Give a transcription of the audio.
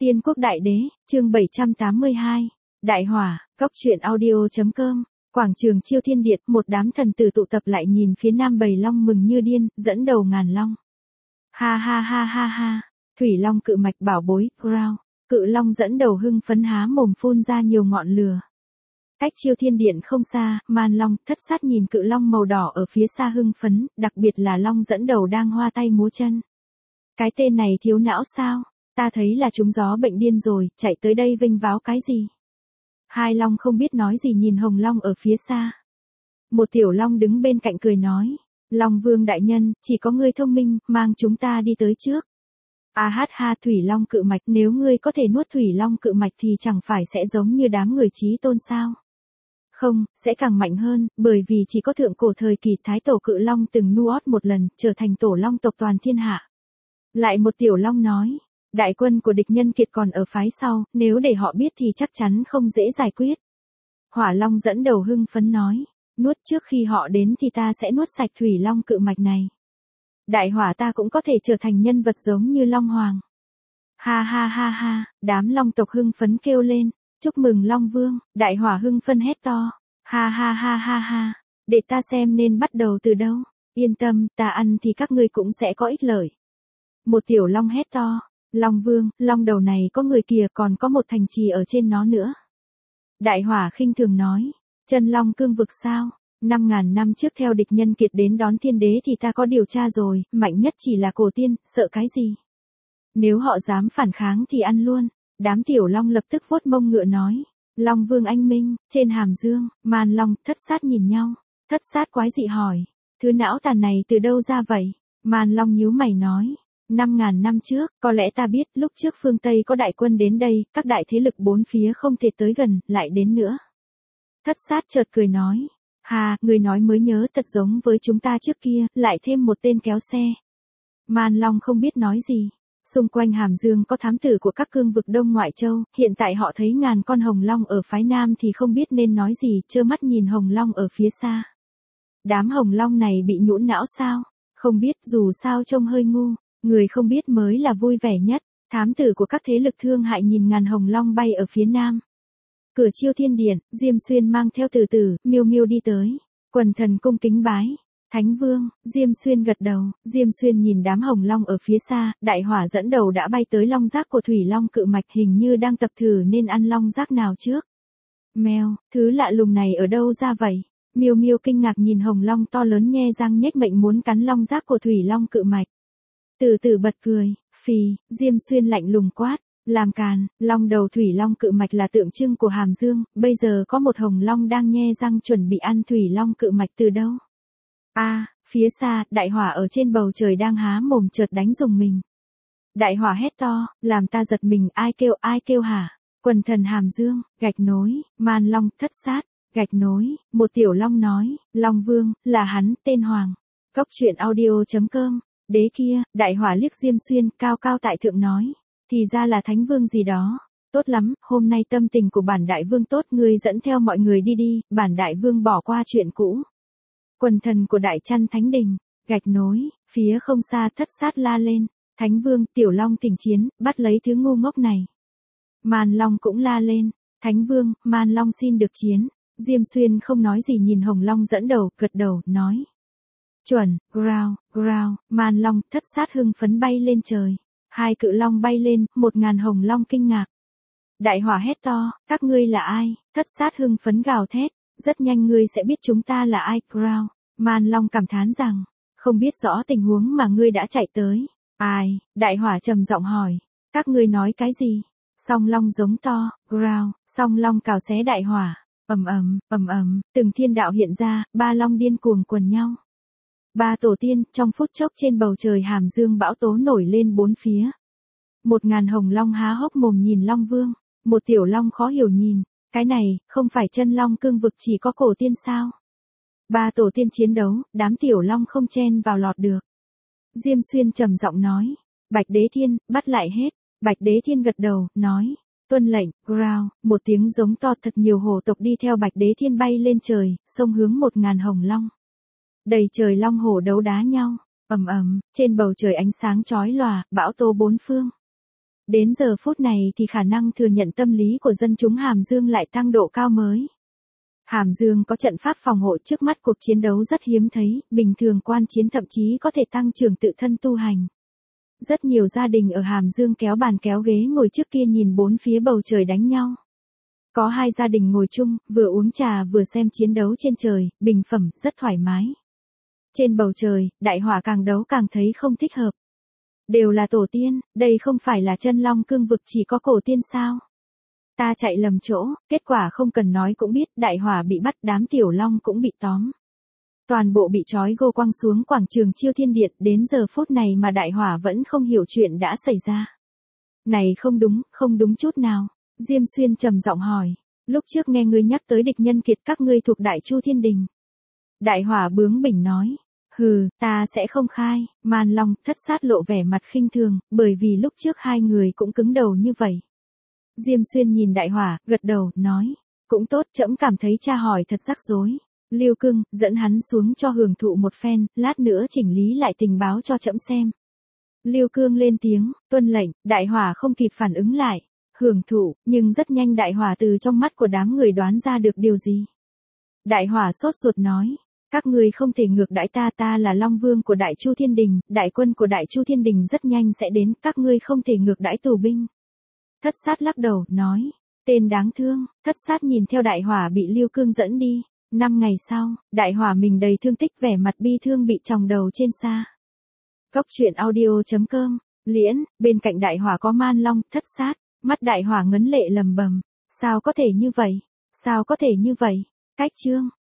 Tiên quốc đại đế, chương 782. Đại hỏa, cốc truyện audio.com. Quảng trường Chiêu Thiên Điện, một đám thần tử tụ tập lại nhìn phía nam bầy long mừng như điên, dẫn đầu ngàn long. Ha ha ha ha ha. Thủy long cự mạch bảo bối, Crown. Cự long dẫn đầu hưng phấn há mồm phun ra nhiều ngọn lửa. Cách Chiêu Thiên Điện không xa, Man Long, Thất Sát nhìn cự long màu đỏ ở phía xa hưng phấn, đặc biệt là long dẫn đầu đang hoa tay múa chân. Cái tên này thiếu não sao? Ta thấy là trúng gió bệnh điên rồi, chạy tới đây vênh váo cái gì? Hai long không biết nói gì nhìn hồng long ở phía xa. Một tiểu long đứng bên cạnh cười nói. Long vương đại nhân, chỉ có ngươi thông minh, mang chúng ta đi tới trước. A hát ha, thủy long cự mạch, nếu ngươi có thể nuốt thủy long cự mạch thì chẳng phải sẽ giống như đám người chí tôn sao? Không, sẽ càng mạnh hơn, bởi vì chỉ có thượng cổ thời kỳ thái tổ cự long từng nuốt một lần, trở thành tổ long tộc toàn thiên hạ. Lại một tiểu long nói. Đại quân của địch nhân kiệt còn ở phái sau, nếu để họ biết thì chắc chắn không dễ giải quyết. Hỏa long dẫn đầu hưng phấn nói, nuốt trước khi họ đến thì ta sẽ nuốt sạch thủy long cự mạch này. Đại hỏa ta cũng có thể trở thành nhân vật giống như long hoàng. Ha ha ha ha, đám long tộc hưng phấn kêu lên, chúc mừng long vương, đại hỏa hưng phấn hét to. Ha ha ha ha ha, để ta xem nên bắt đầu từ đâu, yên tâm, ta ăn thì các ngươi cũng sẽ có ích lợi. Một tiểu long hét to. Long vương, long đầu này có người kìa, còn có một thành trì ở trên nó nữa. Đại hỏa khinh thường nói, chân long cương vực sao? 5.000 năm trước theo địch nhân kiệt đến đón thiên đế thì ta có điều tra rồi, mạnh nhất chỉ là cổ tiên, sợ cái gì? Nếu họ dám phản kháng thì ăn luôn. Đám tiểu long lập tức vuốt mông ngựa nói, long vương anh minh, trên hàm dương, Man Long, Thất Sát nhìn nhau. Thất Sát quái dị hỏi, thứ não tàn này từ đâu ra vậy? Man Long nhíu mày nói. 5.000 năm trước, có lẽ ta biết, lúc trước phương Tây có đại quân đến đây, các đại thế lực bốn phía không thể tới gần, lại đến nữa. Thất Sát chợt cười nói, hà, người nói mới nhớ thật giống với chúng ta trước kia, lại thêm một tên kéo xe. Man Long không biết nói gì. Xung quanh hàm dương có thám tử của các cương vực Đông Ngoại Châu, hiện tại họ thấy ngàn con hồng long ở phái Nam thì không biết nên nói gì, trơ mắt nhìn hồng long ở phía xa. Đám hồng long này bị nhũn não sao? Không biết, dù sao trông hơi ngu. Người không biết mới là vui vẻ nhất. Thám tử của các thế lực thương hại nhìn ngàn hồng long bay ở phía nam. Cửa Chiêu Thiên Điện, Diêm Xuyên mang theo Từ Tử, Miêu Miêu đi tới. Quần thần cung kính bái. Thánh vương, Diêm Xuyên gật đầu. Diêm Xuyên nhìn đám hồng long ở phía xa, đại hỏa dẫn đầu đã bay tới long giác của thủy long cự mạch, hình như đang tập thử nên ăn long giác nào trước. Mèo, thứ lạ lùng này ở đâu ra vậy? Miêu Miêu kinh ngạc nhìn hồng long to lớn nhe răng nhếch miệng muốn cắn long giác của thủy long cự mạch. Từ Tử bật cười, phì, Diêm Xuyên lạnh lùng quát, làm càn, long đầu thủy long cự mạch là tượng trưng của hàm dương, bây giờ có một hồng long đang nhe răng chuẩn bị ăn thủy long cự mạch từ đâu? Phía xa, đại hỏa ở trên bầu trời đang há mồm chợt đánh rùng mình. Đại hỏa hét to, làm ta giật mình, ai kêu hả? Quần thần hàm dương, gạch nối, Man Long, Thất Sát, gạch nối, một tiểu long nói, Long vương, là hắn, tên Hoàng. Cốc truyện audio.com. Đế kia, đại hỏa liếc Diêm Xuyên, cao cao tại thượng nói, thì ra là thánh vương gì đó. Tốt lắm, hôm nay tâm tình của bản đại vương tốt, ngươi dẫn theo mọi người đi đi, bản đại vương bỏ qua chuyện cũ. Quần thần của Đại Chăn Thánh Đình, gạch nối, phía không xa Thất Sát la lên, thánh vương, tiểu long thỉnh chiến, bắt lấy thứ ngu ngốc này. Man Long cũng la lên, thánh vương, Man Long xin được chiến. Diêm Xuyên không nói gì nhìn hồng long dẫn đầu, gật đầu, nói. Chuẩn, growl, Man Long, Thất Sát hưng phấn bay lên trời. Hai cự long bay lên, 1.000 hồng long kinh ngạc. Đại hỏa hét to, các ngươi là ai? Thất Sát hưng phấn gào thét, rất nhanh ngươi sẽ biết chúng ta là ai, growl. Man Long cảm thán rằng, không biết rõ tình huống mà ngươi đã chạy tới. Ai? Đại hỏa trầm giọng hỏi, các ngươi nói cái gì? Song long giống to, growl, song long cào xé đại hỏa. Ầm, từng thiên đạo hiện ra, ba long điên cuồng quần nhau. Ba tổ tiên, trong phút chốc trên bầu trời hàm dương bão tố nổi lên bốn phía. 1.000 hồng long há hốc mồm nhìn long vương. Một tiểu long khó hiểu nhìn, cái này, không phải chân long cương vực chỉ có cổ tiên sao? Ba tổ tiên chiến đấu, đám tiểu long không chen vào lọt được. Diêm Xuyên trầm giọng nói, Bạch Đế Thiên, bắt lại hết. Bạch Đế Thiên gật đầu, nói, tuân lệnh, growl, một tiếng giống to, thật nhiều hổ tộc đi theo Bạch Đế Thiên bay lên trời, xông hướng 1.000 hồng long. Đầy trời long hổ đấu đá nhau, ầm, trên bầu trời ánh sáng chói lòa, bão tố bốn phương. Đến giờ phút này thì khả năng thừa nhận tâm lý của dân chúng Hàm Dương lại tăng độ cao mới. Hàm Dương có trận pháp phòng hộ trước mắt cuộc chiến đấu rất hiếm thấy, bình thường quan chiến thậm chí có thể tăng trưởng tự thân tu hành. Rất nhiều gia đình ở Hàm Dương kéo bàn kéo ghế ngồi trước kia nhìn bốn phía bầu trời đánh nhau. Có hai gia đình ngồi chung, vừa uống trà vừa xem chiến đấu trên trời, bình phẩm, rất thoải mái. Trên bầu trời, đại hỏa càng đấu càng thấy không thích hợp. Đều là tổ tiên, đây không phải là chân long cương vực chỉ có cổ tiên sao? Ta chạy lầm chỗ, kết quả không cần nói cũng biết, đại hỏa bị bắt, đám tiểu long cũng bị tóm. Toàn bộ bị trói gô quăng xuống quảng trường Chiêu Thiên Điện, đến giờ phút này mà đại hỏa vẫn không hiểu chuyện đã xảy ra. Này không đúng chút nào. Diêm Xuyên trầm giọng hỏi, lúc trước nghe ngươi nhắc tới địch nhân kiệt các ngươi thuộc Đại Chu Thiên Đình. Đại hỏa bướng bỉnh nói, hừ, ta sẽ không khai. Man Long, Thất Sát lộ vẻ mặt khinh thường, bởi vì lúc trước hai người cũng cứng đầu như vậy. Diêm Xuyên nhìn đại hỏa, gật đầu, nói, cũng tốt, trẫm cảm thấy cha hỏi thật rắc rối. Lưu Cương, dẫn hắn xuống cho hưởng thụ một phen, lát nữa chỉnh lý lại tình báo cho trẫm xem. Lưu Cương lên tiếng, tuân lệnh, đại hỏa không kịp phản ứng lại. Hưởng thụ, nhưng rất nhanh đại hỏa từ trong mắt của đám người đoán ra được điều gì. Đại hỏa sốt ruột nói, các ngươi không thể ngược đãi ta, ta là Long Vương của Đại Chu Thiên Đình, đại quân của Đại Chu Thiên Đình rất nhanh sẽ đến, các ngươi không thể ngược đãi tù binh. Thất Sát lắc đầu, nói, tên đáng thương. Thất Sát nhìn theo đại hỏa bị Lưu Cương dẫn đi. 5 ngày sau, đại hỏa mình đầy thương tích, vẻ mặt bi thương bị chòng đầu trên xa. Cốc truyện audio.com, Liễn, bên cạnh đại hỏa có Man Long, Thất Sát. Mắt đại hỏa ngấn lệ lầm bầm, sao có thể như vậy, sao có thể như vậy, cách chương.